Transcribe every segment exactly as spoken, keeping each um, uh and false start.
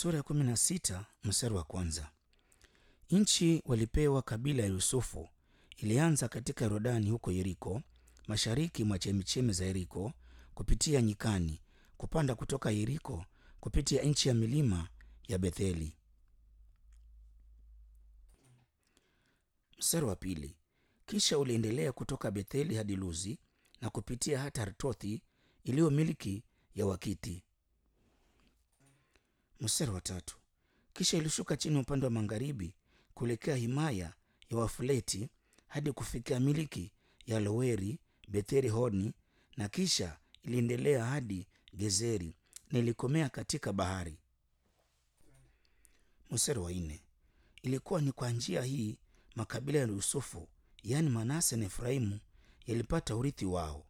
Sura ya kumi na sita mstari wa kwanza. Nchi walipewa kabila ya Yusufu ilianza katika Yordani huko Yeriko, mashariki mwa chemichemi za Yeriko, kupitia nyikani, kupanda kutoka Yeriko kupitia nchi ya milima ya Betheli. Mstari wa pili. Kisha uliendelea kutoka Betheli hadi Luzi na kupitia hata Hartothi iliyo miliki ya Wakiti. Mstari wa tatu. Kisha ilishuka chini upande wa magharibi kuelekea himaya ya Wafuleti hadi kufikia miliki ya Loweri, Betheri Honi, na kisha iliendelea hadi Gezeri na ilikomea katika bahari. Mstari wa nne. Ilikuwa ni kwa njia hii makabila ya Yusufu, yaani Manase na Efraimu, yalipata urithi wao.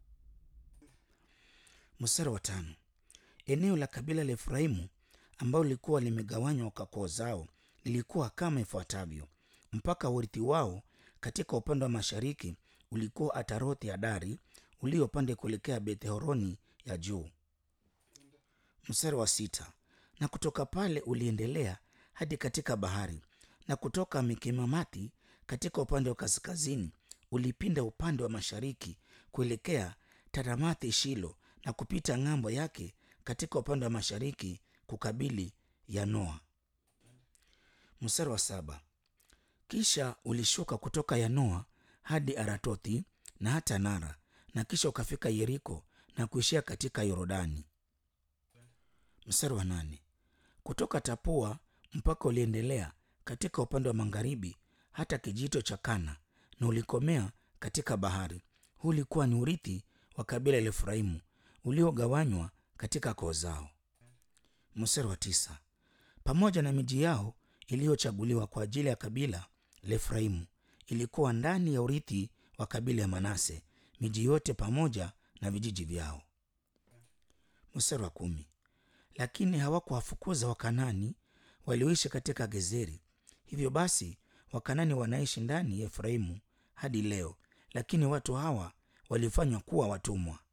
Mstari wa tano. Eneo la kabila la Efraimu ambalo lilikuwa limegawanywa kwa koo zao lilikuwa kama ifuatavyo: mpaka urithi wao katika upande wa mashariki ulikuwa Atarothi Adari uliopande kuelekea Beth-horoni ya juu. Mstari wa sita. Na kutoka pale uliendelea hadi katika bahari, na kutoka Mikemamati katika upande wa kaskazini ulipinda upande wa mashariki kuelekea Taramathi Shilo, na kupita ng'ambo yake katika upande wa mashariki kukabili Yanoa. Mstari wa saba. Kisha ulishuka kutoka Yanoa hadi Aratothi na hata Nara, na kisha ukafika Yeriko na kuishia katika Yordani. Mstari wa nane. Kutoka Tapua mpaka uliendelea katika upande wa magharibi hata kijito cha Kana na ulikomea katika bahari. Huu ulikuwa ni urithi wa kabila la Efraimu uliogawanywa katika koo zao. Mstari wa tisa. Pamoja na miji yao iliyochaguliwa kwa ajili ya kabila la Efraimu ilikuwa ndani ya urithi wa kabila ya Manase, miji yote pamoja na vijiji vyao. Mstari wa kumi. Lakini hawakuwafukuza Wakanani walioishi katika Gezeri. Hivyo basi Wakanani wanaishi ndani ya Efraimu hadi leo, lakini watu hawa walifanywa kuwa watumwa.